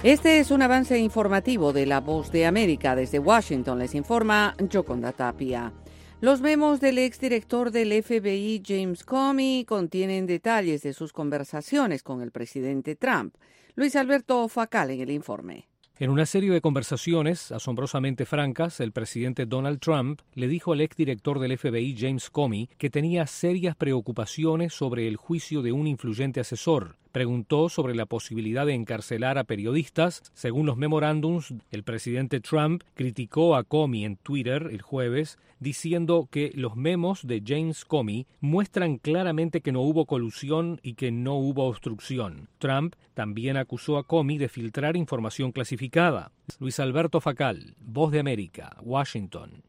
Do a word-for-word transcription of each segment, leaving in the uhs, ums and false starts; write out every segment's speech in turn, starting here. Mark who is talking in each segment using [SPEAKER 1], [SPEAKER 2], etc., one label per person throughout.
[SPEAKER 1] Este es un avance informativo de La Voz de América. Desde Washington les informa Yoconda Tapia. Los memos del exdirector del F B I, James Comey, contienen detalles de sus conversaciones con el presidente Trump. Luis Alberto Facal en el informe.
[SPEAKER 2] En una serie de conversaciones asombrosamente francas, el presidente Donald Trump le dijo al exdirector del F B I, James Comey, que tenía serias preocupaciones sobre el juicio de un influyente asesor. Preguntó sobre la posibilidad de encarcelar a periodistas. Según los memorándums, el presidente Trump criticó a Comey en Twitter el jueves, diciendo que los memos de James Comey muestran claramente que no hubo colusión y que no hubo obstrucción. Trump también acusó a Comey de filtrar información clasificada. Luis Alberto Facal, Voz de América, Washington.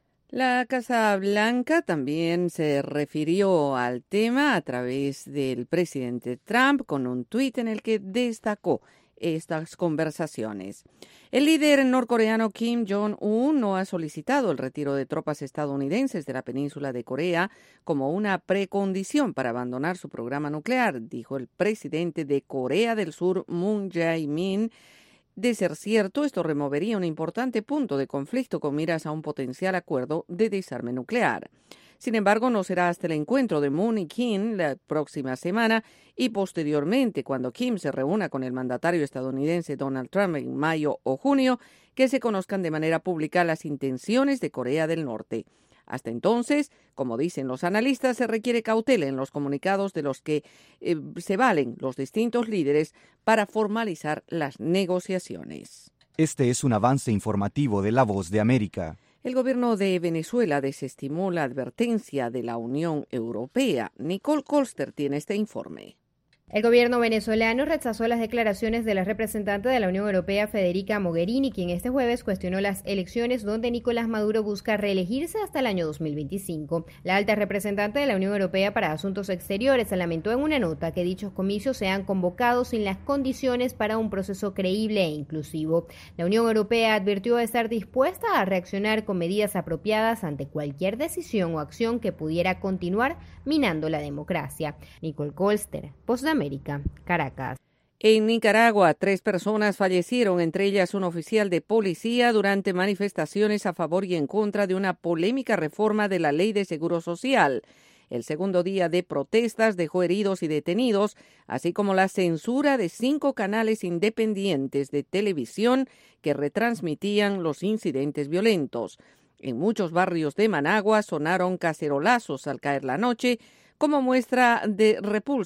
[SPEAKER 1] La Casa Blanca también se refirió al tema a través del presidente Trump con un tuit en el que destacó estas conversaciones. El líder norcoreano Kim Jong-un no ha solicitado el retiro de tropas estadounidenses de la península de Corea como una precondición para abandonar su programa nuclear, dijo el presidente de Corea del Sur, Moon Jae-in. De ser cierto, esto removería un importante punto de conflicto con miras a un potencial acuerdo de desarme nuclear. Sin embargo, no será hasta el encuentro de Moon y Kim la próxima semana y posteriormente, cuando Kim se reúna con el mandatario estadounidense Donald Trump en mayo o junio, que se conozcan de manera pública las intenciones de Corea del Norte. Hasta entonces, como dicen los analistas, se requiere cautela en los comunicados de los que eh, se valen los distintos líderes para formalizar las negociaciones.
[SPEAKER 3] Este es un avance informativo de La Voz de América.
[SPEAKER 1] El gobierno de Venezuela desestimó la advertencia de la Unión Europea. Nicole Colster tiene este informe.
[SPEAKER 4] El gobierno venezolano rechazó las declaraciones de la representante de la Unión Europea, Federica Mogherini, quien este jueves cuestionó las elecciones donde Nicolás Maduro busca reelegirse hasta el año dos mil veinticinco. La alta representante de la Unión Europea para Asuntos Exteriores lamentó en una nota que dichos comicios sean convocados sin las condiciones para un proceso creíble e inclusivo. La Unión Europea advirtió estar dispuesta a reaccionar con medidas apropiadas ante cualquier decisión o acción que pudiera continuar minando la democracia. Nicole Colster, Voz de América, Caracas.
[SPEAKER 1] En Nicaragua, tres personas fallecieron, entre ellas un oficial de policía, durante manifestaciones a favor y en contra de una polémica reforma de la Ley de Seguro Social. El segundo día de protestas dejó heridos y detenidos, así como la censura de cinco canales independientes de televisión que retransmitían los incidentes violentos. En muchos barrios de Managua sonaron cacerolazos al caer la noche, como muestra de repulsa